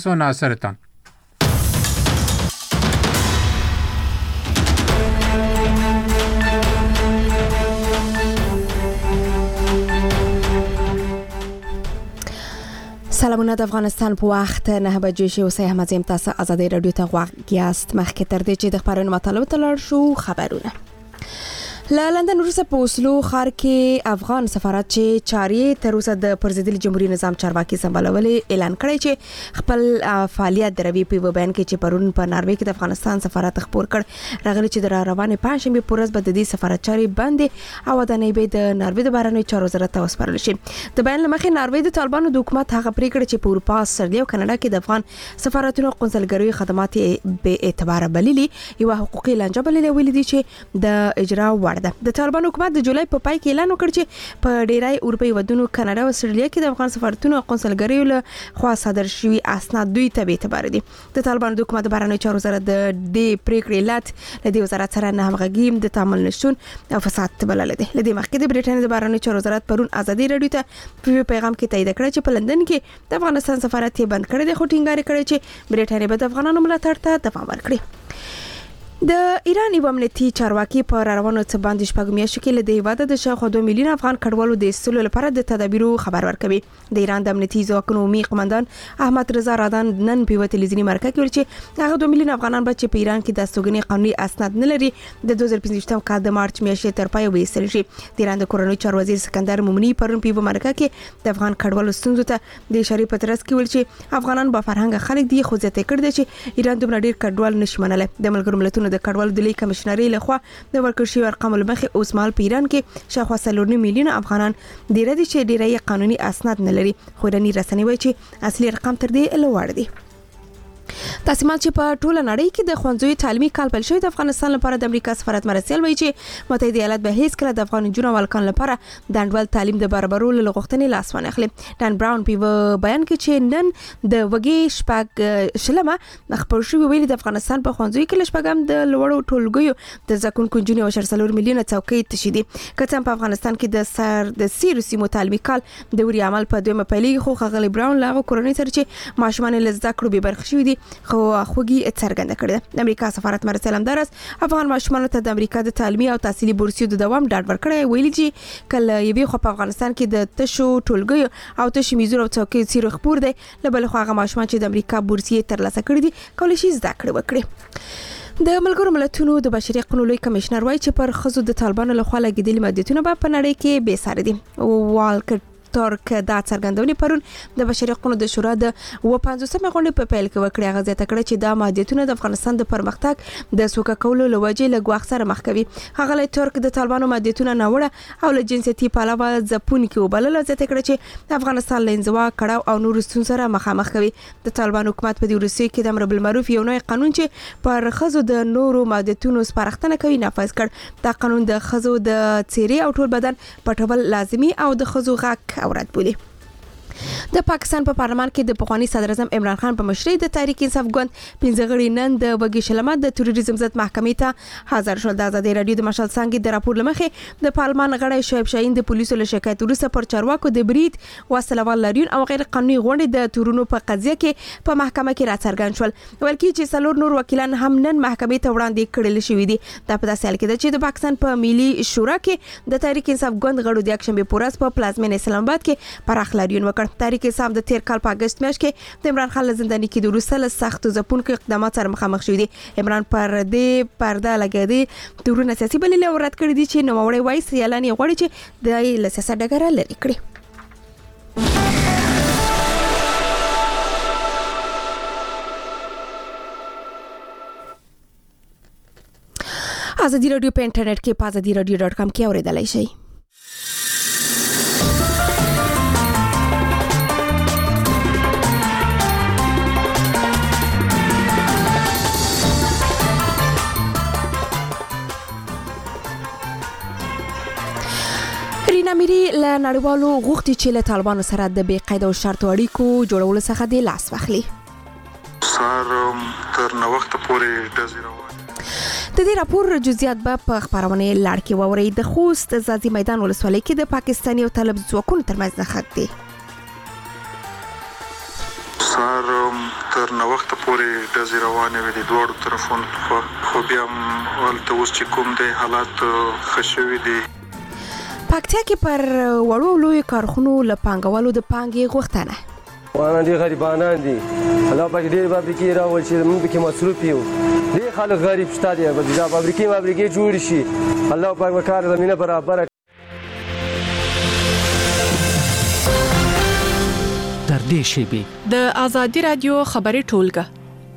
ناصرتان سلامونه د افغانستان په وخت 9 بجې شو. سه احمد زم تاسو ازادي رادیو ته غواړئ مخکې تر دې چې د خبرونو مطالب ته لاړ شو. خبرونه له لندن وروسته په اوسلو ښار کې افغان سفارت چې چارې تر اوسه د پرزیدل جمهوریت نظام چارواکي سمبالولې اعلان کړی چې خپل فعالیت دروي په بیان کې چې پرون په ناروې کې د افغانستان سفارت خبر کړ راغلی چې د روانې پنځشنبه په ورځ به د دې سفارت چارې بندې او ودانۍ به د ناروې د بهرنیو چارو وزارت ته وسپارل شي. د بیان لمخې ناروې د طالبانو د حکومت هغه پریکړه چې په اروپا، استرالیا او کاناډا کې د افغان سفارتونو قونسلګریو خدمات به اعتبار بللي یو حقوقي لانجه بللي ویل دي چې د اجرا وړ د طالبان حکومت د جولای په پای کې اعلان وکړ چې په ډیری اروپאי ودونو کاناډا او استرالیا کې د افغان سفارتونو او قونسلګریو له خوا صادر شوی اسناد دوی ته به اعتبار دي. د طالبان د حکومت بهرنیو چارو وزارت د دې پریکړې علت له دې وزارت سره نه همغږي د تعامل نشون او فساد بلل دي. له دې مخکې د بریټانیا د بهرنیو چارو وزارت پرون ازادي رادیو ته په پیغام کې تایید کړ چې په لندن کې د افغانستان سفارت یې بند کړی دی، خو ټینګار کړی چې بریټانیا به د افغانانو ملاتړ ته دوام ورکړي. د ایران یو امنیتي چارواکي په روانو څه باندې شپږ میاشتې کې له دې هیواده د شاوخوا 2 میلیون افغان کډوالو د ایستلو لپاره د تدابیرو خبر ورکوي. د ایران د امنیتي ځواکونو عمومي قومندان احمد رضا رادان نن په تلویزیوني مرکه کې ویل چې هغه 2 میلیون افغانان به چې په ایران کې د استوګنې قانوني اسناد نه لري د 2015 کال د مارچ میاشتې تر پای وېستل شي. د ایران د کورنیو چارو وزیر سکندر مومنی پرون په مرکه کې د افغان کډوالو ستونزو ته د اشارې په ترڅ کې ویل چې افغانان با فرهنګ خلک دي، خو ځته کړ دي چې ایران دومره ډیر کډوال نشي منل. د ملګرو ملتونو د کډوالو د لیک کمشنري لخوا د ورکړ شوی ارقام لمخې اوس مال په ایران کې شاوخوا 3 میلیون افغانان ډیر دي چې ډیری قانوني اسناد نه لري، خو ایرانی رسنۍ وایي چې اصلي ارقام تر دې لوړ دي. تاسو مال چې په ټوله نړۍ کې د خوندزوی تعلیمي کال پیل شوی د افغانستان لپاره د امریکا سفارت مرسل وایي چې متحده ایالات به هیڅ کله د افغان جنونو والکان لپاره د انډول تعلیم د برابرولو لغوښتنې لاس ونه اخلي. ډان براون په بیان کې چې نن د وګي شپږ شلمه خبر شوی ویلي د افغانستان په خوندزوی کې لشپږم د لوړو ټولګیو د زکونکو جنونو او 4 میلیونه څوکۍ تشیدي. کته په افغانستان کې د سر د سیرو سیمو تعلیمي کال د وری عمل په دویمه پیلې خو خغلی براون لاغه کورنۍ سره چې ماشومان له زده کړو به برخه شوی دي خو خوږی څرګنده کړه. د امریکا سفارت مرسل همدارس افغان ماشومان ته د امریکا د تعلیمي او تحصیلي بورسیو د دوام ډاډ ورکړی، ویلي چې کله یوې خو په افغانستان کې د تشو ټولګیو او تشو میزونو او څوکۍ سیرو خبر دی، لبل خو هغه ماشومان چې د امریکا بورسیې ترلاسه کړي دي کولای شي زده کړه وکړي. د ملګرو ملتونو د بشري حقوقو لوی کمشنر وایي چې پر خزو د طالبانو لخوا لګیدلي محدودیتونه په نړۍ کې بې ساري دي. والکر ترک دا څرګندونې پرون د بشري حقوقو د شورا د 55مې غونډې په پیل کې وکړه. هغه ځکه کړه چې دا محدودیتونه د افغانستان د پرمختګ د سوکه کولو لوجې لګواخ سره مخ کوي. هغه له ترک د طالبانو محدودیتونه نه وړه او له جنسيتي پلوه ځپون کې وبلل، ځکه کړه چې افغانستان له انزوا کړه او نور ستون سره مخامخ کوي. د طالبان حکومت په دې روسي کې د امر بالمعروف یو نوې قانون چې پر خزو د نورو محدودیتونو سپارښتنه کوي نافذ کړ. دا قانون د خزو د چیرې او ټول بدن پټول لازمي او د خزو غاک اورات بولی. د پاکستان په پارلمان کې د پخوانی صدر اعظم عمران خان په مشرۍ د تحریک انصاف ګوند 15 غړي نن د وګي شلمه د تروریزم ضد محکمې ته حاضر شول. د ازادي رادیو د مشال څنګه د راپور لمخې د پارلمان غړی شعیب شاهین د پولیسو له شکایت وروسته پر چارواکو د برید وسلوال لرون او غیر قانوني غونډې د تورونو په قضیه کې په محکمه کې راڅرګند شول، ولکه چې څلور نور وکیلان هم نن محکمې ته وړاندې کړل شوې دي. دا په داسې حال کې ده چې د پاکستان په ملي شورا کې د تحریک انصاف ګوند غړو د یکشنبه په ورځ په پلازمینه اسلام آباد کې پراخ لرون وکړ. تحریک انصاف د تیر کال په اگست میاشت کې د عمران خان له زنداني کې د وروسته له سختو ځپونکو اقدامات سره مخامخ شوی دی. عمران پر دې پرده لګېدي تورونه سیاسي بللې او رد کړی دي چې نوموړی وایي سیالان یې غواړي چې د له سیاست ډګره لرې کړي. ازادي رادیو په انټرنیټ کې په azadiradio.com کې اوریدلای شئ. رینا میری له نړیوالو غوښتي چې له طالبانو سره د بې قید او شرط اړیکو جوړولو څخه د لاس واخلي. سار تر نو وخت پورې د د دې راپور جزئیات به په خبرونه لړ کې ووري. د خوست ځاځي میدان ولسوالۍ کې د پاکستاني او طالب ځواکونو ترمنځ نښت دي. سار تر نو وخت پورې د روانې وي د دوړو طرفونو خو بیا ولته اوس چې کوم د حالات خشوي دي. پکتیا کې پر وړو لوی کارخونو له پانګوالو د پانګې غوښتنه وانا دي غریبانان دي الله پاک ډېر فابریکې راول چې موږ پکې مصروف یو ډېر خلک غریب شته دي دا فابریکې جوړ شي الله پاک به کار زمینه برابر در دې شیبې د آزادي رادیو خبري ټولګه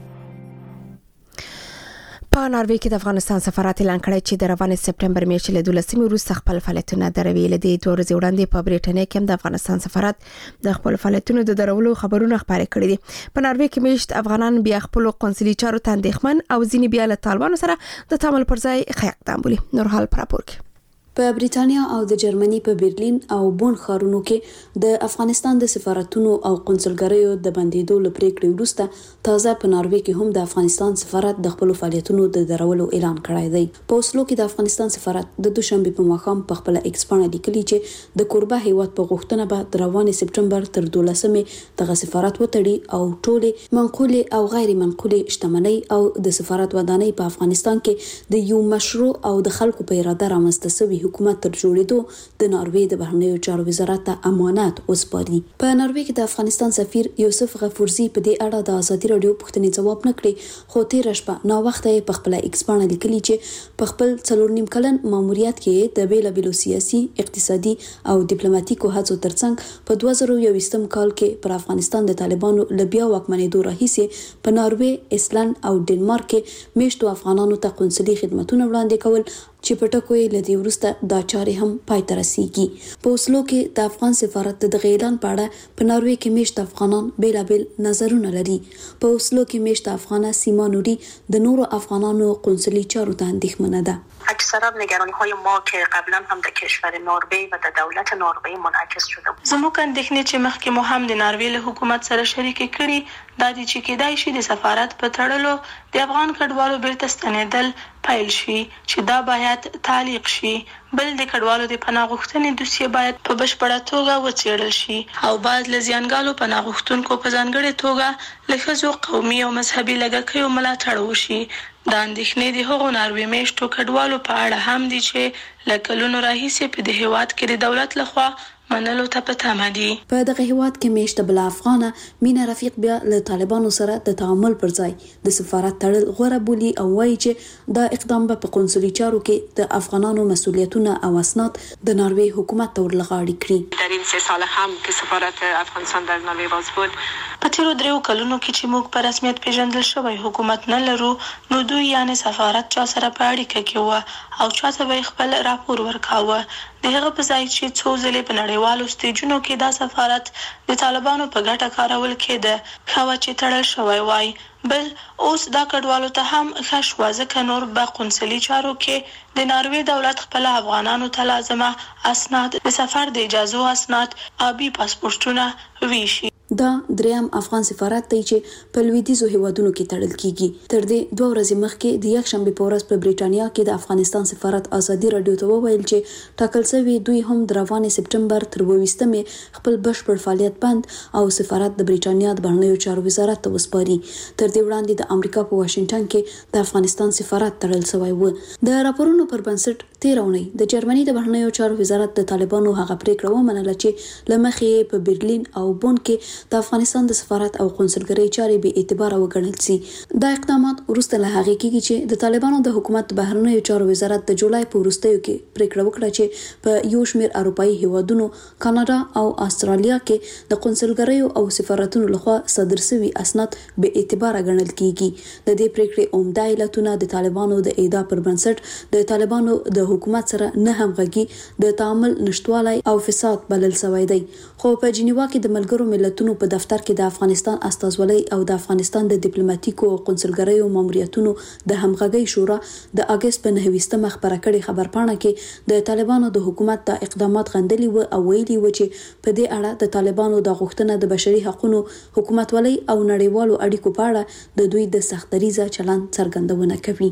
په ناروې کې د افغانستان سفارت اعلان کړی چې د روانې سپټمبر میاشتې له 12 وروسته خپل فعالیتونه دروي. له دې 2 ورځې وړاندې په بریټانیا کې هم د افغانستان سفارت د خپل فعالیتونو د درولو خبرونه خپاره کړي دي. په ناروې کې میشت افغانان بیا خپل قونسلي چارو ته اندېښمن او ځینې بیا له طالبانو سره د تعامل پر ځای خیاق تامبولي. نورحال پراپور کې په بریټانیا او د جرمني په برلین او بون ښارونو کې د افغانستان د سفارتونو او قونسلګریو د بندیدو لپاره وروسته تازه په ناروې کې هم د افغانستان سفارت د خپل فعالیتونو د درولو اعلان کړی دی. په اوسلو کې د افغانستان سفارت د دوشنبه په ماښام په خپل ایکس باندې لیکلي چې د کوربه هیواد په غوښتنه به د روانې سپټمبر تر 12مې دغه سفارت وتړي او ټولې منقوله او غیر منقوله شتمنۍ او د سفارت ودانۍ په افغانستان کې د یو مشروع او د خلکو په اراده رامنځته شوی حکومت تر جوړېدو د ناروې د بهرنیو چارو وزارت ته امانت وسپاري. په ناروې کې د افغانستان سفیر یوسف غفورزی په دې اړه د آزادي رادیو پوښتنې ځواب نکړي خو تیر شپه نو وخت یې په خپل ایکس باندې لیکلي چې په خپل 4.5 کلن ماموریت کې د بیلابیلو سیاسي اقتصادي او ډیپلوماټیکو هڅو ترڅنګ په 2021 کال کې پر افغانستان د طالبانو لبیا واکمنېدو راهیسې په ناروې، ایسلند او ډنمارک کې میشتو افغانانو ته قونسلي خدماتونه وړاندې کول چې په ټکو یې لدی ورسته دا چارې هم پای ته رسیږي. په اوسلو کې د افغان سفارت د اعلان په اړه په ناروې کې میشت افغانان بیلابل نظرونه لري. په اوسلو کې میشت افغانه سیما نوري د نورو افغانانو قونسلي چارو ته اندېښمنه ده. اکثرا نگرانی‌های ما که قبلا هم در کشور نروژ و در دولت نروژ منعکس شده بود. زموږ اندېښنې چې مخکې مو هم د نروژ له حکومت سره شریک کړي دا دي چې کېدای شي د سفارت په تړلو د افغان کډوالو بیرته ستنېدل پیل شي چې دا باید تعلیق شي. بل د کډوالو د پناه غوښتنې دوسیه باید په بشپړه توګه وڅېړل شي او باید له زیانګالو پناه غوښتونکو په ځانګړې توګه له ښځو قومي او مذهبي لږکیو ملاتړ وشي. دا اندېښنې د هغو ناروې میشتو کډوالو په اړه هم دي چې له کلونو راهیسې په دې هېواد کې د دولت لخوا منلو ته په تمه دي. په دغه هیواد کې میشته بل افغانه مینا رفیق بیا له طالبانو سره د تعامل پر ځای د سفارت تړل غوړه بولی او وایي چې دا اقدام به په قونسلي چارو کې د افغانانو مسؤلیتونه او اسناد د ناروې حکومت ته ورلغاړي کړي. در این 3 سال هم که سفارت افغانستان در ناروې باز بود په تیرو 3 کلونو کې چې موږ په رسمیت پیژندل شوی حکومت نه لرو نو دوی یعنی سفارت چا سره په اړیکه کې و او چاته به خپل راپور ورکاوه. د هغه په ځای چې څو ځلې په نړیوالو سټیجونو کې دا سفارت د طالبانو په ګټه کارول کېده خو چې تړل شوی وای. بل اوس دا کډوالو ته هم ښه شوه ځکه نور به قونسلي چارو کې د ناروې دولت خپل افغانانو ته لازمه اسناد د سفر د اجازو اسناد آبي پاسپورتونه ویشي. دا دریم افغان سفارت دی چې په لویدیځو هیوادونو کې تړل کیږي. تر دې 2 ورځې مخکې د یکشنبه په ورځ په بریټانیا کې د افغانستان سفارت آزادي رادیو ته وویل چې ټاکل شوی دوی هم د روانې سپټمبر تر 22مې خپل بشپړ فعالیت بند او سفارت د بریټانیا د بهرنیو چارو وزارت ته وسپاري. تر دې وړاندې د امریکا په واشنگټن کې د افغانستان سفارت تړل شوی و. د راپورونو پر بنسټ 13 اونۍ د جرمني د بهرنیو چارو وزارت د طالبانو هغه پریکړه ومنله چې لمخې په برلین او بون کې د افغانستان د سفارت او قونسلګرۍ چارې به اعتبار وګڼل شي. دا اقدامات وروسته له هغه کېږي چې د طالبانو د حکومت بهرنیو چارو وزارت د جولای په وروستیو کې پریکړه وکړه چې په یو شمېر اروپایي هیوادونو، کاناډا او استرالیا کې د قونسلګریو او سفارتونو لخوا صادر شوي اسناد به اعتبار ګڼل کېږي. د دې پریکړې عمده علتونه د طالبانو د ادعا پر بنسټ د طالبانو د حکومت سره نه همغږي، د تعامل نشټوالی او فساد بلل شوی دی. خو په جنیوا کې د ملګرو ملتونو په دفتر کې د افغانستان استازولۍ او د افغانستان د ډیپلوماټیکو او قونسلګریو ماموریتونو د همغږۍ شورا د اگست په 9 خبره کړې خبرپاڼه کې د طالبانو د حکومت د اقدامات غندلي و او ویلي و چې په دې اړه د طالبانو د غوښتنه د بشري حقوقو حکومتولۍ او نړیوالو اړیکو په اړه د دوی د سختدریزه چلند څرګندونه کوي.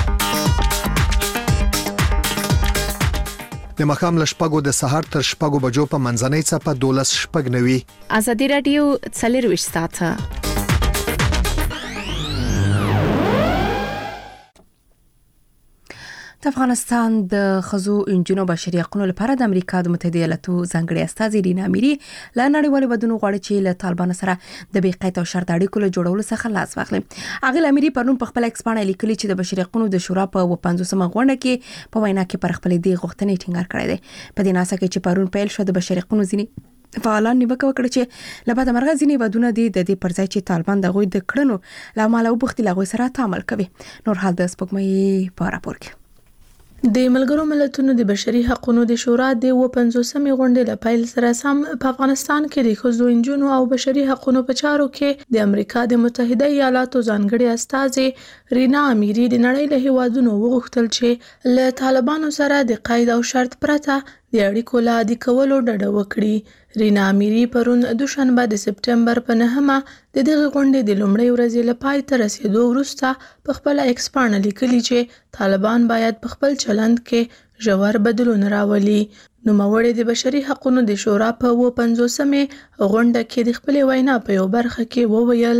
د مخام لشپګو د سحر تر شپګو بجو په منځنۍ څپه 12 شپګ نوي. آزادي رادیو 24 ساعته د افغانستان د ښځو انجونو بشري حقوقو لپاره د امریکا د متحده ایالاتو ځانګړي استازي رینا اميري له نړیوالو بدونو غواړي چې له طالبانو سره د بې قید او شرط اړیکو له جوړولو څخه لاس واخلي. هغه اميري پرون په خپل ایکس باندې لیکلي چې د بشري حقوقو د شورا په 50مه غونډه کې په وینا کې پر خپل دی غوښتنې ټینګار کړی دی. په دې ناسه کې چې پرون پیل شو د بشري حقوقو ځینی فعالان نیوکه وکړه چې لباده مرغه ځینی بدونه دي د دې پرځای چې طالبان د غوي د کړنو لامل او بوختي لغوي سره تعامل کوي. نور حال د سپوږمۍ په راپور کې د ملګرو ملتونو د بشري حقوقو د شورا د 50مې غونډې له پیل سره سم په افغانستان کې د ښځو انجونو او بشري حقوقو په چارو کې د امریکا د متحده ایالاتو ځانګړي استازي رینا اميري د نړۍ له هیوادونو وغوښتل چې له طالبانو سره د قید او شرط پرته د اړیکو لا د کولو ډډه وکړي. رینا اميري پرون دوشنبه د سپټمبر په 9مه د دغه غونډې د لومړۍ ورځې له پای ته رسیدو وروسته په خپل ایکس باندې لیکلي چې طالبان باید په خپل چلند کې ژور بدلون راولي. نوموړي د بشري حقوقو د شورا په 50مې غونډه کې د خپل وینا په یو برخه کې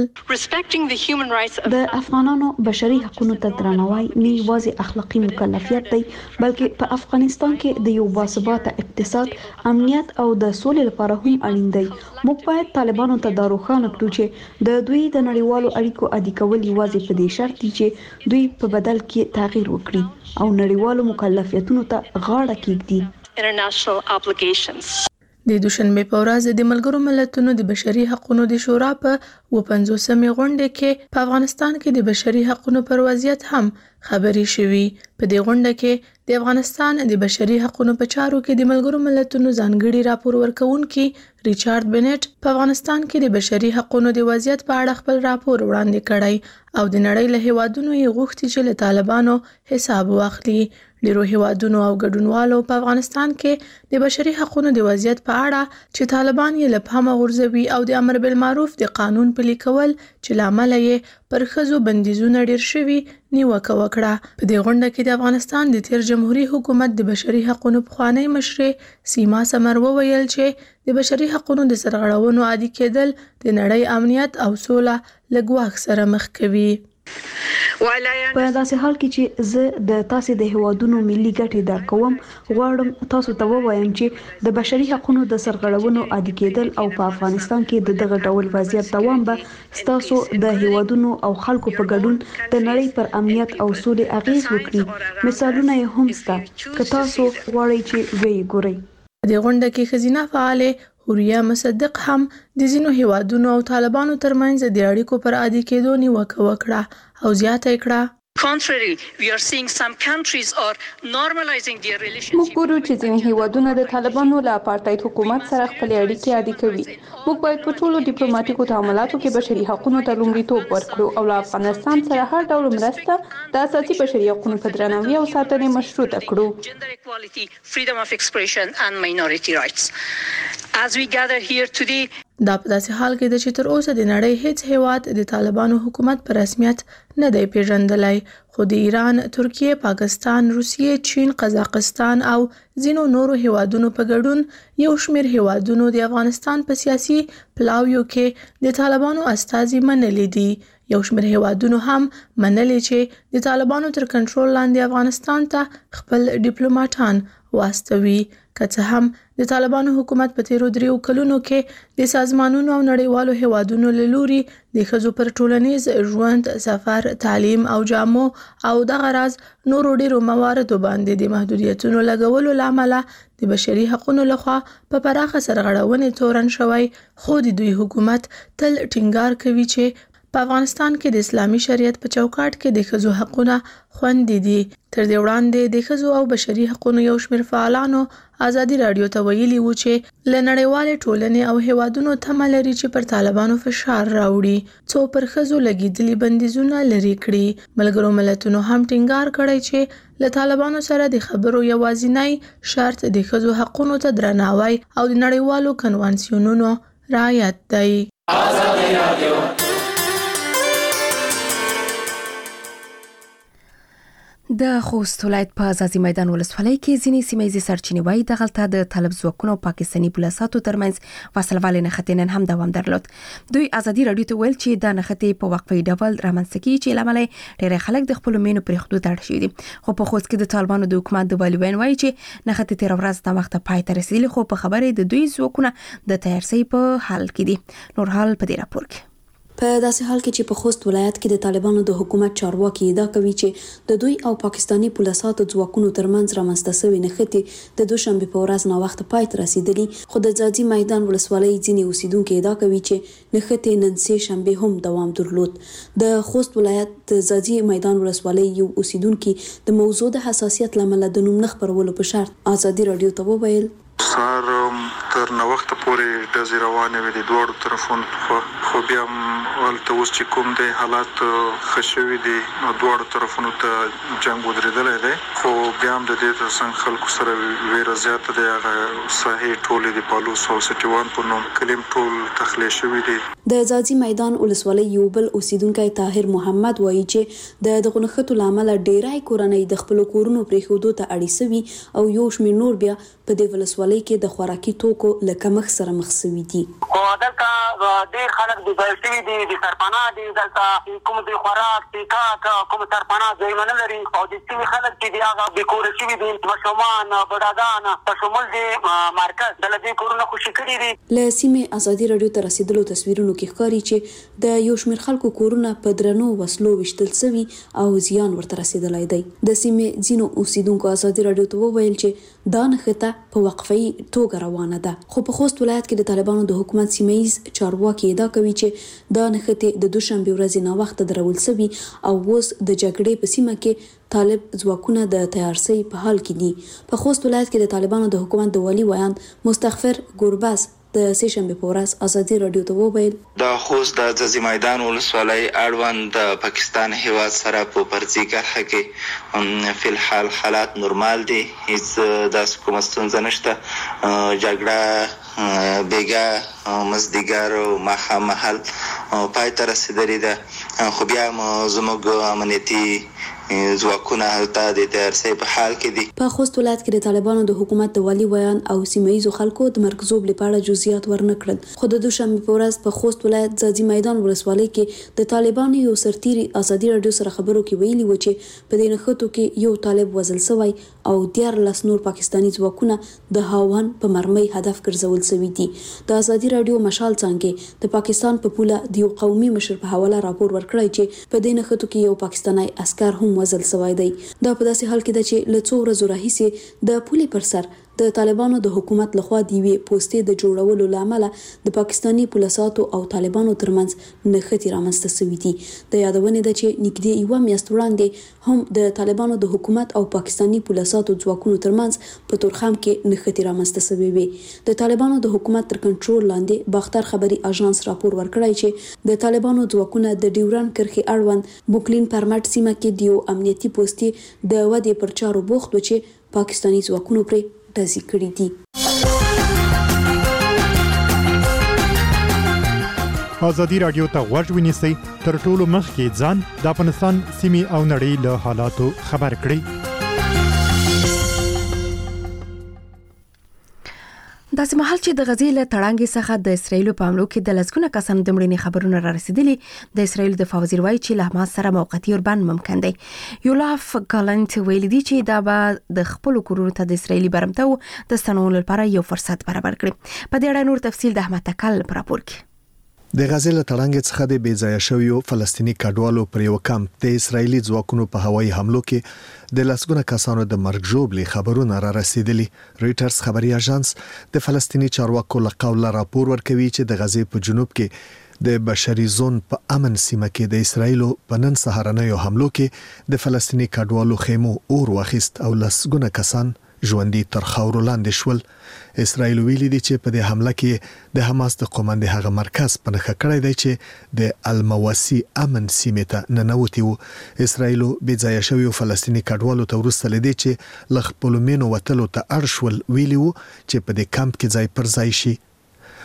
وویل د افغانانو بشري حقوقو ته درناوی نه یوازې اخلاقی مکلفیت دی بلکې په افغانستان کې د یو باثباته اقتصاد، امنیت او د سولې لپاره هم اړین دی. موږ باید طالبانو ته دا روښانه کړو چې د دوی د نړیوالو اړیکو عادي کول یوازې په دې شرط دي چې دوی په بدل کې تغییر وکړي او نړیوالو مکلفیتونو ته غاړه کېږدي. د دوشنبه په ورځ د ملګرو ملتونو د بشري حقوقو د شورا په 50مې غونډه کې په افغانستان کې د بشري حقوقو پر وضعیت هم خبرې شوې. په دې غونډه کې د افغانستان د بشري حقوقو په چارو کې د ملګرو ملتونو ځانګړي راپور ورکونکي ریچارډ بنټ په افغانستان کې د بشري حقوقو د وضعیت په اړه خپل راپور وړاندې کړی او د نړۍ له هیوادونو یې غوښتي چې له طالبانو حساب واخلي. ډیرو هیوادونو او ګډونوالو په افغانستان کې د بشري حقوقو د وضعیت په اړه چې طالبان یې له پامه غورځوي او د امر بالمعروف د قانون پلي کول چې لامل یې پر ښځو بندیزونه ډیر شوي نیوکه وکړه. په دې غونډه کې د افغانستان د تیر جمهوریت حکومت د بشري حقوقو پخوانی مشرې سیما سمر وویل چې د بشري حقوقو د سرغړونو عادي کېدل د نړۍ امنیت او سوله له ګواښ سره مخ کوي. په داسې حال کې چې زه د تاسو د هیوادونو ملي ګټې درک کوم، غواړم تاسو ته ووایم چې د بشري حقوقو د سرغړونو عادي کېدل او په افغانستان کې د دغه ډول وضعیت دوام به تاسو د هیوادونو او خلکو په ګډون د نړۍ پر امنیت او سولې اغیز وکړي. مثالونه یې هم شته که تاسو غواړئ چې ویې ګورئ. د غونډه کې ښځینه فعاله حوريه مصدق هم د ځینو هیوادونو او طالبانو ترمنځ د اړیکو پر عادي کېدو نیوکه وکړه او زیاته کړه موږ ګورو چې ځینې هیوادونه د طالبانو له اپارټاید حکومت سره خپل اړیکې عادي کوي. موږ باید په ټولو ډیپلوماټیکو تعاملاتو کې بشري حقوقو ته لومړیتوب ورکړو او له افغانستان سره هر ډول مرسته د اساسي بشري حقوقو په درناوي او ساتنې مشروطه کړو. دا په داسې حال کې د چې تر اوسه د نړۍ هیڅ هیواد د طالبانو حکومت په رسمیت نه دی پیژندلی، خو د ایران، ترکیه، پاکستان، روسیې، چین، قزاقستان او ځینو نورو هیوادونو په ګډون یو شمېر هیوادونو د افغانستان په سیاسي پلاویو کې د طالبانو استازي منلي دي. یو شمېر هیوادونو هم منلي چې د طالبانو تر کنټرول لاندې افغانستان ته خپل ډیپلوماټان واستوي. که څه هم د طالبانو حکومت په تیرو 3 کلونو کې د سازمانونو او نړیوالو هیوادونو له لوري د ښځو پر ټولنیز ژوند، سفر، تعلیم او جامو او دغه راز نورو ډیرو مواردو باندې د محدودیتونو لګولو لامل د بشري حقوقو لخوا په پراخه سرغړونې تورن شوی، خو د دوی حکومت تل ټینګار کوي چې په افغانستان کې د اسلامي شریعت په چوکاټ کې د ښځو حقونه خوندي دي. تر دې وړاندې د ښځو او بشري حقوقو یو شمېر فعالانو ازادي رادیو ته ویلي وو چې له نړیوالې ټولنې او هیوادونو تمه لري چې پر طالبانو فشار راوړي څو پر ښځو لګېدلي بندیزونه لرې کړي. ملګرو ملتونو هم ټینګار کړی چې له طالبانو سره د خبرو یوازینی شرط د ښځو حقوقو ته درناوی او د نړیوالو کنوانسیونونو رعایت دی. ازادي رادیو د خوست ولایت په ازازي میدان ولسوالۍ کې ځینې سیمایي سرچینې وایي دغلته د طالب ځواکونو او پاکستاني پولیسو ترمنځ وسلوالې نښتې نن هم دوام درلود. دوی ازادي رادیو ته ویل چې دا نښتې په وقفي ډول رامنځته کیږي چې لامل ډېر خلک د خپل مینو پرې خدود اړ شوي دي. خو په خوست کې د طالبانو د حکومت د والي وایي چې نښتې تیر ورځ د وخت پای ته رسیدلې، خو په خبرې د دوی ځواکونه د تیارسۍ په حال کې دي. نور حال په دې راپور کې. په داسې حال کې چې په خوست ولایت کې د طالبانو د حکومت چارواکي ادعا کوي چې د دوی او پاکستاني پولیسو ځواکونو ترمنځ رامنځته شوې نښتې د دوشنبه په ورځ نو وخت پای ته رسیدلي، خو د ځاځي میدان ولسوالۍ ځینې اوسیدونکو ادعا کوي چې نښتې نن سه شنبه هم دوام درلود. د خوست ولایت د ځاځي میدان ولسوالۍ یو اوسیدونکو د موضوع د حساسیت لامل د نوم نه خبرولو په شرط ازادي رادیو ته وویل سار تر نو وخت پورې د زیروانه وی د دوړو طرفونو خو بیا ولته اوس چې کوم د حالات خشوي دي نو دوړو طرفونو ته جنگ ودرېدلې ده، خو بیا هم د دې څنګه خلکو سره ویره زیاته ده. هغه صحیح ټولې د پالوس او سټیوان په نوم کلیم ټول تخلیه شوی دي. د ځاځي میدان ولسوالۍ یو بل اوسیدونکو طاهر محمد وایي چې د دغه نښتو لامل ډیرای کورنۍ د خپل کورونو پرې خودو ته اړې سوي او یو شمېر نور بیا په دې ولسوالۍ کې د خوراکي توکو لکه مخ سره مخ شوي دي. او دلته ډېر خلک د ځای دي د سرپناه دي، دلته کوم د خوراک ټیکاک کوم سرپناه ځای نه لري او د سیمې خلک چې دی هغه د کور شوي دي، ماشومان بډاګان په شمول دي مرکز د لدې کورونه خوشي کړي دي. له سیمې ازادي رادیو ته رسیدلو تصویرونو کې ښکاري چې د یو شمېر خلکو کورونه په درنو وسلو وشتل شوي او زیان ورته رسیدلی دی. د سیمې ځینو اوسیدونکو ازادي رادیو ته وویل چې دا نښته په وقفي توګه روانه ده، خو په خوست ولایت کې د طالبانو د حکومت سیمایي چارواکي ادعا کوي چې دا نښتې د دوشنبه ورځې نه وخت درول شوي او اوس د جګړې په سیمه کې طالب ځواکونه د تیارسۍ په حال کې دي. په خوست ولایت کې د طالبانو د حکومت د والي ویان مستغفر ګورباز د سه شنبه په ورځ ازادي رادیو ته وویل د خوست د ځاځي میدان ولسوالۍ اړوند د پاکستان هیواد سره په پرځي کرښه کې فی الحال حالات نورمال دي، هیڅ داسې کومه ستونزه نشته. جګړه بیګا مزدیګر او مهال پای ته رسیدلې ده، خو بیا زموږ امنیتي ځواکونه هلته د تیارسۍ په حال کې دي. په خوست ولایت کې د طالبانو د حکومت د والي ویان او سیمایي خلکو د مرکزوب لپاره جزئیات ورنکړل، خو د دوشنبه په ورځ په خوست ولایت ځاځي میدان ولسوالۍ کې د طالبانو یو سرتیري ازادي رادیو سره خبرو کې ویلي و چې په دې نښتو کې یو طالب وژل شوی او 14 نور پاکستاني ځواکونه د هاوان په مرمۍ هدف ګرځول شوي دي. د ازادي رادیو مشال څنګه د پاکستان په پوله د یو قومي مشر په حواله راپور ورکړی چې په دې نښتو کې یو پاکستاني عسكر هم وژل شوی دی. دا په داسې حال کې ده چې له څو ورځې راهیسې د پولې پر سر د طالبانو د حکومت لخوا د یوې پوستې د جوړولو لامل د پاکستاني پولیسو او طالبانو ترمنځ نښتې رامنځته شوې دي. د یادونې ده چې نږدې یوه میاشت وړاندې هم د طالبانو د حکومت او پاکستاني پولیسو ځواکونو ترمنځ په تورخم کې نښتې رامنځته شوې وې. د طالبانو د حکومت تر کنټرول لاندې باختر خبري اژانس راپور ورکړی چې د طالبانو ځواکونه د ډیورن کرښې اړوند بوکلین پرمټ سیمه کې د یو امنیتي پوستې د ودې پر چارو بوخت و چې پاکستاني ځواکونو پرې ډزې کړې دي. ازادي رادیو ته غوږ ونیسئ، تر ټولو مخکې ځان د افغانستان سیمې او نړۍ له حالاتو خبر کړئ. داسې مهال چې د غزې له تړانګې څخه د اسرایلو په حملو کې د لسګونه کسانو د مړینې خبرونه را رسیدلي، د اسرایلو دفاع وزیر وایي چې له حماس سره موقتي اوربند ممکن دی. یولاف ګالنټ ویلي دی چې دا به د خپلو کورونو ته د اسرایلي برمتو د ستنولو لپاره یو فرصت برابر کړي. په دې اړه نور تفصیل د احمد تکل په راپور کې. د غزې له تړانګې څخه د بې ځایه شویو فلسطینی کډوالو پر یو کمپ د اسرایلی ځواکونو په هوایي حملو کې د لسګونه کسانو د مرګ ژوبلې خبرونه را رسیدلي. رويټرز خبري اژانس د فلسطینی چارواکو له قوله راپور ورکوي چې د غزې په جنوب کې د بشري زون په امن سیمه کې د اسرایلو په نن سهارنیو حملو کې د فلسطینی کډوالو خیمو اور واخیست او لسګونه کسان ژوندۍ تر خاورو لاندې شول. اسرایل ویلي دي چې په دې حمله کې د حماس د قوماندې هغه مرکز په نښه کړی دی چې د المواسي امن سیمې ته ننوتی و. اسرایل بې ځایه شویو فلسطینی کډوالو ته وروسته لیدي چې له خپلو مینو وتلو ته اړ شول، ویلي و چې په دې کمپ کې ځای پر ځای شي.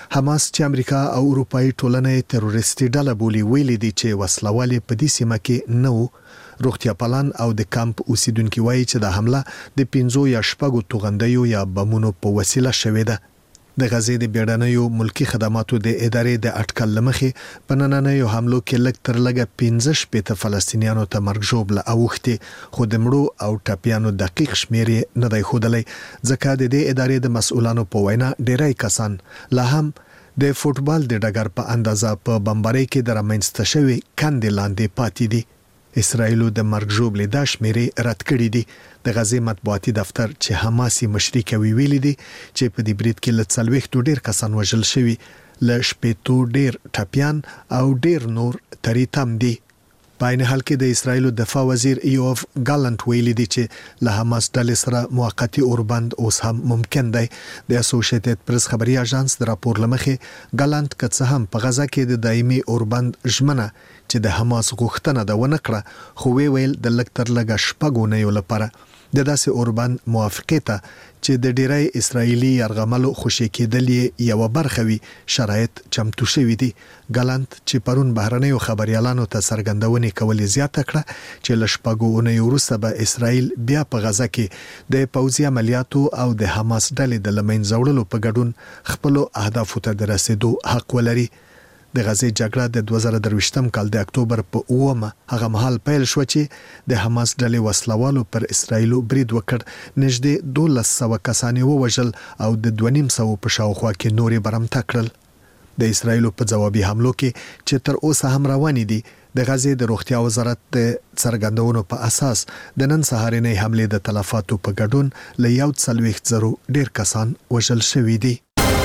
حماس چې امریکا او اروپאי ټولنې تروریستي ډله بولي ویلي دي چې وسلوالې په دې سیمه کې نه وو. روغتیا پالان او د کمپ اوسیدونکو وایي چې د حمله د 5 یا 6 توغندیو یا بمونو په وسیله شوې ده. د غزې د بیړنیو ملکی خدماتو د ادارې د اټکل لمخې په نننیو حملو کې لږ تر لږه 15 شپېته فلسطینیانو ته مرګ ژوبله اوښتي، خو د مړو او ټپیانو دقیق شمیر یې نه دی ښودلی، ځکه د دې ادارې د مسؤلانو په وینا ډیری کسان لا هم د فوټبال د ډګر په اندازه په بمبارۍ کې د رامنځته شوي کندې لاندې پاتې دي. اسرائیلو د مرګ ژوبلې دا شمیرې رد کړې دي. د غزې مطبوعاتي دفتر چې حماسي مشري کوي ویلي دي چې په دې برید کې له 40 ډیر کسان وژل شوي، له 80 ډیر ټپیان او ډیر نور تری تم دي. په عین حال کې د اسرائیلو دفاع وزیر یوف ګالنت ویلي دی چې له حماس ډلې سره موقتی اوربند اوس هم ممکن دی. د اسوسییټډ پریس خبري اژانس د راپور لمخې ګالنت که څه هم په غزا کې د دایمي اوربند ژمنه چې د حماس غوښتنه ده ونه کړه، خو ویل د لږ تر لږه 6 اونیو لپاره د داسې اوربند موافقه ته چې د ډیری اسرایلی یرغملو خوشی کېدلې یو برخه وي شرایط چمتو شوي دي. ګالنت چې پرون بهرنیو خبريالانو ته څرګندونې کولې زیاته کړه چې له 6 اونیو وروسته به اسرائیل بیا په غزا کې د پوځي عملیاتو او د حماس ډلې د لمنځه وړلو په ګډون خپل اهدافو ته د رسیدو حق ولري. د غزې جګړه د 2023م کال د اکتوبر په 9 هغه مهال پیل شو چې د حماس ډلې وسلوالو پر اسرائیلو برید وکړ، نږدې 1200 کسان ووژل او د 250 په شاوخوا کې نورې برمته کړل. د اسرائیلو په ځوابي حملو کې چې تر اوسه هم روان دي، د غزې د روغتیا وزارت د څرګندونو په اساس د نن سهارنۍ حملې د تلفاتو په ګډون له 140,000 ډیر کسان وژل شوي دي.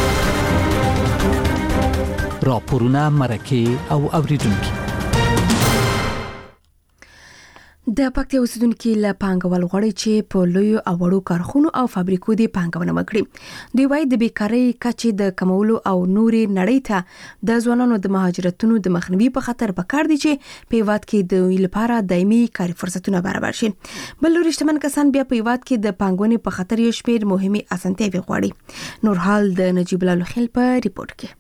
راپورونه، مرکه او اوریدونکو. د پکتیا اوسیدونکو له پانګوال غواړي چې په لوی او وړو کارخونو او فابریکو د پانګونه وکړي. دوی وايي د بیکارۍ کچې د کمولو او نورې نړۍ ته د ځوانانو د مهاجرتونو د مخنیوي په خاطر پکار دي چې په هیواد کې د دوی لپاره دایمي کاري فرصتونه برابر شي. بل لوري شتمن کسان بیا په هیواد کې د پانګونې په خاطر یو شمېر مهمه اسانتیاوې غواړي. نور حال د نجیب الله لخیل په ریپورت کې.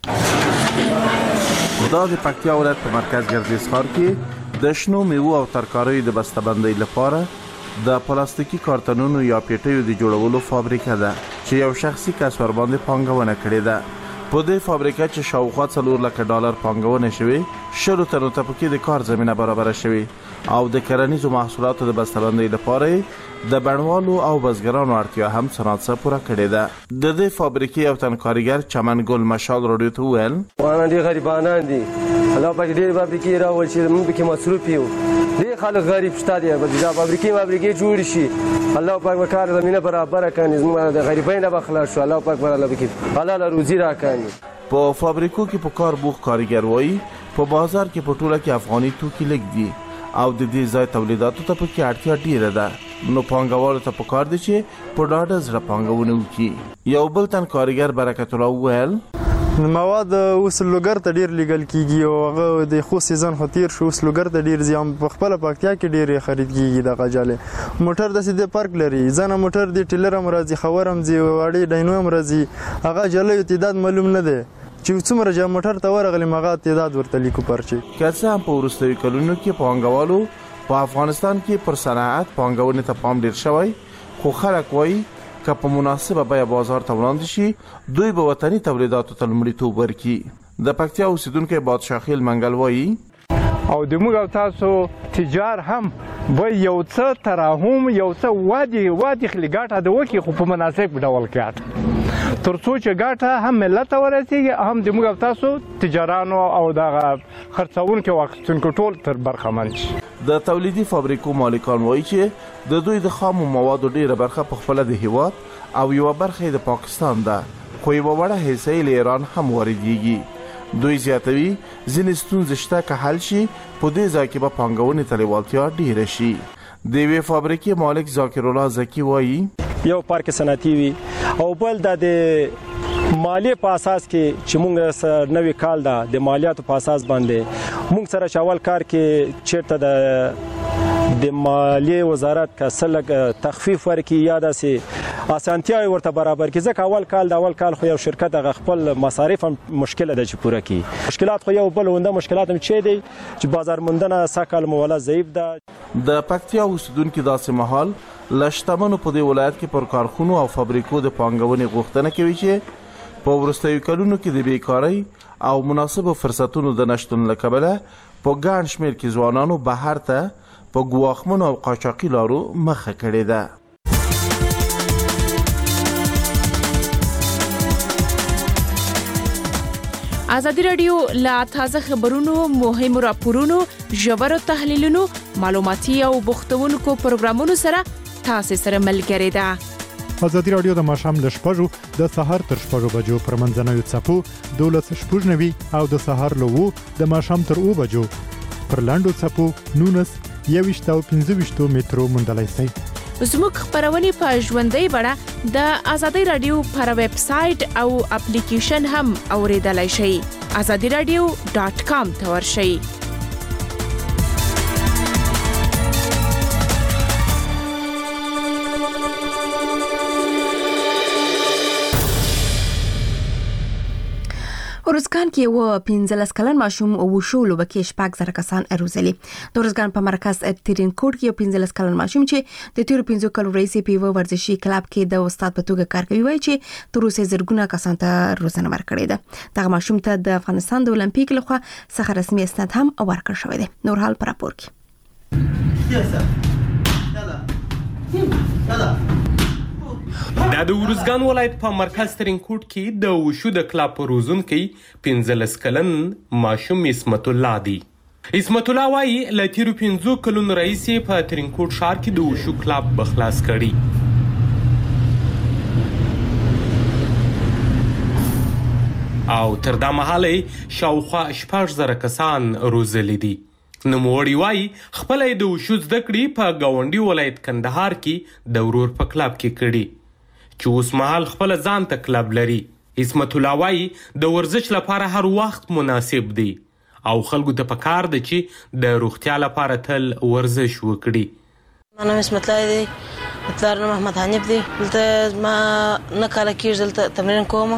دا د پکتیا ولایت په مرکز ګردیز ښار کې د شنو میوو او ترکاریو د بسته‌بندۍ لپاره د پلاستیکي کارتنونو یا پیټیو د جوړولو فابریکه ده چې یو شخصي کس ور باندې پانګونه کړې ده. په دې فابریکه چې شاوخوا $4 لک پانګونه شوې، 10 تنو ته پکې د کار زمينه برابر شوې او د کرنیزو محصولاتو د بسته‌بندۍ لپاره د بڼوالو او بزګرانو اړتیا هم څنګه پوره کړې ده. د دې فابریکې یو تن کارګر چمن ګل مشال رادیو ته ویل: "وانا دي غریبانان دي، الله پاک دې فابریکې راول چې موږ به کې مصروف یو. دې خلک غریب شته دي، دا فابریکې جوړ شي، الله پاک وکړ زمينه برابر کړي، موږ د غریبانو به خلاص شو، الله پاک ورله بکې حلال روزي راکړي." په فابریکو کې په کار بوخ کارګر وایي په بازار کې په ټوله کې افغاني توکي لګ دي او د دې ځای تولیداتو ته پکې اړتیا ډیره ده. نو پانګوالو ته پکار دي چې په ډاډه زړه پانګونه وکړي. یو بل تن کارګر برکت الله ویل: مواد اوس لوګر ته ډیر لیګل کیږي او هغه د خو سیزن خطیر شو، اوس لوګر ته ډیر زیام په خپل پکتیا کې ډیر خرید کیږي. د غجاله موټر د سیده پارک لري، ځنه موټر د ټیلر امراضي خبرم زی وړي ډاینو امراضي هغه جلې تعداد معلوم نه ده چې څومره جام موټر ته ورغلی مغه تعداد ورته لیکو پرچی. کله هم په ورستوي کلونو کې پانګوالو په افغانستان کې پر صنعت پانګونې ته پام ډیر شوی، خو خلک وایي که په مناسبه بیه بازار ته وړاندې شي دوی به وطني تولیداتو ته لومړیتوب ورکړي. د پکتیا اوسیدونکو بادشاه خیل منګل وایي: او د موږ او تاسو تجار هم به یو څه تراهم یو څه وادي خلګاټه د وکی خو په مناسب ډول کړه ترڅو چې ګاټه هم ملت ورسیږي هم د موږ او تاسو تجارانو او د خرڅونکو واخیستونکو ټول تر برخمن شي. د تولیدي فابریکو مالکان وایي چې د دوی د خامو موادو ډیره برخه په خپل د هیواد او یو برخه د پاکستان ده، خو یو وړه حصہ له ایران هم واردېږي. دوی زیاتوي ځینې ستونزې شته که حل شي په دې ځای کې به پانګونې ته لیوالتیا ډیره شي. د یوې فابریکې مالک ذاکر الله زکی وایي: یو پارک صنعتي وي او بل د مالیې په اساس کې چې موږ نوې کال د مالیاتو په اساس باندې موږ سره شاول کار کې چیرته د مالیې وزارت کا سلګ تخفیف ورکړي یا داسې اسانتیاوې ورته برابر کړي ځکه اول کال خو یو شرکت هغه خپل مصارف هم مشکله ده چې پوره کړي مشکلات خو یو بل ونده مشکلات هم چې دی چې بازار موندنه سږ کال مولا ضعیف ده د پکتیا اوسیدونکو داسې مهال له شتمنو په دې ولایت کې پر کارخونو او فابریکو د پانګونې غوښتنه کوي چې په وروستیو کلونو کې د بیکارۍ او مناسبو فرصتونو د نشتون له کبله په ګڼ شمېر کې ځوانانو بهر ته په ګواښمنو او قاچاقي لارو مخه کړې ده. ازادي راډیو لا تازه خبرونو مهمو راپورونو ژورو تحلیلونو معلوماتي او بوختونکو پروګرامونو سره تاسو سره ملګری ده. ازادي راډیو د ماښام له 6 د سهار تر 6 بجو پر منځنوي څپو 12:90 او د سهار له 2 د ماښام تر 2 بجو پر لاندو څپو 19 او 15 مترو مندلای سي. زموږ خبرونه په ژوندۍ بڼه د ازادي راډیو پر ویب سټ او اپلیکیشن هم اوریدلای شئ. azadiradio.com ته ورشئ. ورزګان کې یو 15 کلن ماشوم وشو لوبکې شپږ زره کسان اروزلي. د ورزګان په مرکز ترینکوټ کې یو 15 کلن ماشوم چې د تیر 15 کلو رئیس پیو ورزشي کلب کې د استاد په توګه کار کوي وایي چې تر اوسه زرګونه کسان ته روزنه ورکړې ده. دغه ماشوم ته د افغانستان د اولمپیک لخوا څخه رسمي اسناد هم ورکړل شوی دی. نور حال پر راپور کې د ورزګان ولایت په مرکز ترینکوټ کې د وشو د کلاب روزونکي 15 کلن ماشوم اسمت الله دی. اسمت الله وايي ل تیر 15 کلن رئیس په ترینکوټ ښار کې د وشو کلاب بخلاص کړي او تر دا مهاله شاوخوا 6000 کسان روزلي دي. نوموړي وايي خپل د وشو زده کړې په گاونډي ولایت کندهار کې د ورور په کلاب کې کړي چې اوس مهال خپل ځان ته کلب لري. اسمت الله وايي د ورزش لپاره هر وخت مناسب دی او خلکو ته پکار دی چې د روغتیا لپاره تل ورزش وکړي. انا اسمت الله دی پلار محمد حنیف دی دلته ما نه کال کېږي دلته تمرین کوم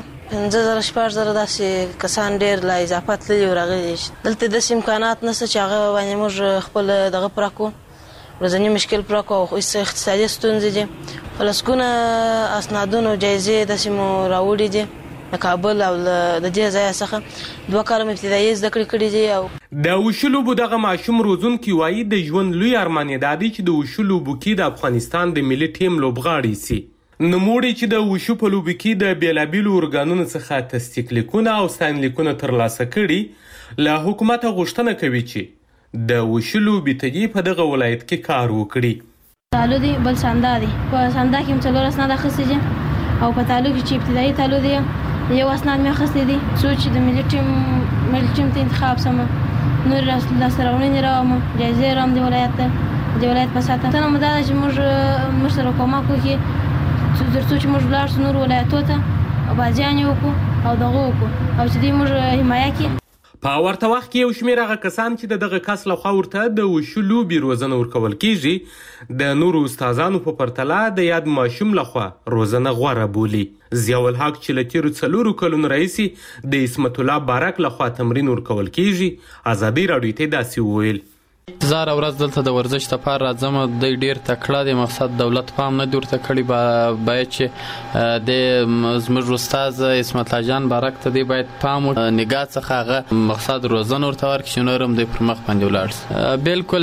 15,000 داسې کسان ډېر لا اضافه تللي ورغلي دلته داسې امکانات نشته چې هغه باندې موږ خپل دغه پوره کړو ورځنی مشکل پوره کړو او اقتصادي ستونزې دي فلسکونه اسنادونه جایزې داسې مو راوړي دي د کابل او د دې ځای څخه 2 کال ابتدایي زده کړې دي. او د وشو لوبو دغه ماشوم روزونکي وايي د ژوند لوی ارمان یې دا دی چې د وشو لوبو کې د افغانستان د ملي ټیم لوبغاړی سي. نوموړي چې د وشو په لوبو کې د بیلابیلو ارګانونو څخه تصدیق لیکونه او ستاینلیکونه ترلاسه کړي له حکومت غوښتنه کوي چې د وشو لوبې ته په دغه ولایت کې کار وکړي. تالو دی بل ساندا دی په ساندا کې هم څلور اسناد اخیستي دي او په تالو کې چې ابتدایي تالو دی یو اسناد مې اخیستي دي څو چې د ملي ټیم ته انتخاب سم نور لاسراوړنې راوم جایزې راوم د ولایت په ساتنه مدار چې موږ سره کومک وکړي ترڅو چې موږ لاړ نور ولایتونو ته بازیان وکړو او دغه وکړو او چې دوی موږ حمایه کړي. په ورته وخت کې یو شمېر هغه کسان چې دغه کس لخوا ورته د وشو لوبې روزنه ورکول کېږي د نورو استادانو په پرتله د یاد ماشوم لخوا روزنه غوره بولي. ضیاء الحق چې له تیرو 4 کلونو راهیسې د اسمت الله بارک لخوا تمرین ورکول کېږي ازادي راډیو ته داسې وویل زار ورځ دلته د ورزش لپاره راځم د ډیر تکړه د مقصد دولت پام نه دورته کړي باید چې د زموږ استاد اسمت الله جان بارک ته دی باید پام نگاه څخه هغه مقصد روزنه ورته ورکړي نورم د پرمخ باندې ولاړ بالکل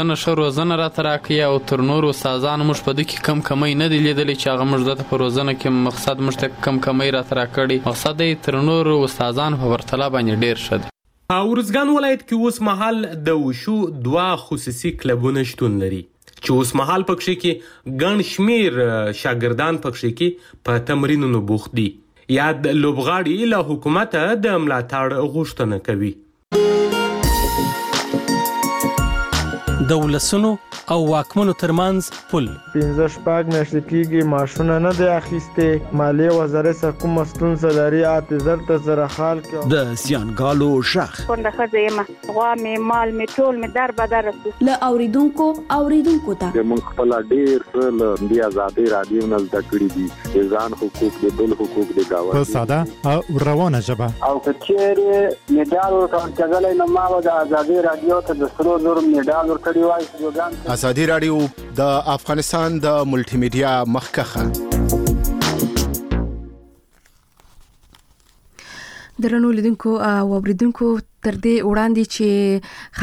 روزنه راته راکړي او تر نور استادانو موږ په دې کې کمی نه دی لیدلی چې هغه موږ د روزنه کې مقصد موږ ته کمی راته راکړي مقصد تر نور استادانو په ورتله باندې ډیر ښه دی. په ورزګان ولایت کې اوس مهال د وشو 2 خصوصي کلبونه شتون لري چې اوس مهال پکښې کې ګڼ شمېر شاګردان پکښې کې په تمرینونو بوخت دي. یاد لوبغاړي له حکومته د ملاتړ غوښتنه کوي. د ولسونو او واکمنو ترمنځ پل 15 میاشتې کېږي معاشونه نه دی اخیستې مالیې وزارت سره کومه ستونزه لري اته زر سره حال کې د زیانګالو شخ څنګه خزه ما غوا مې مال مې ټول مې در بدر ل اوریدونکو ته موږ خپل ډیر څه د آزادۍ رادیو نه زده کړی دي ځان حقوق د بل حقوق د گاوند په ساده او روانه ژبه او کچېره میډال ورکړل کېدل نو ما د آزادۍ رادیو ته د سرو زر میډال ورکړی وای سلوګان آزادۍ رادیو د افغانستان د ملټي میډیا مخکخه درنو لیدونکو او اوریدونکو تر دې وړاندې چې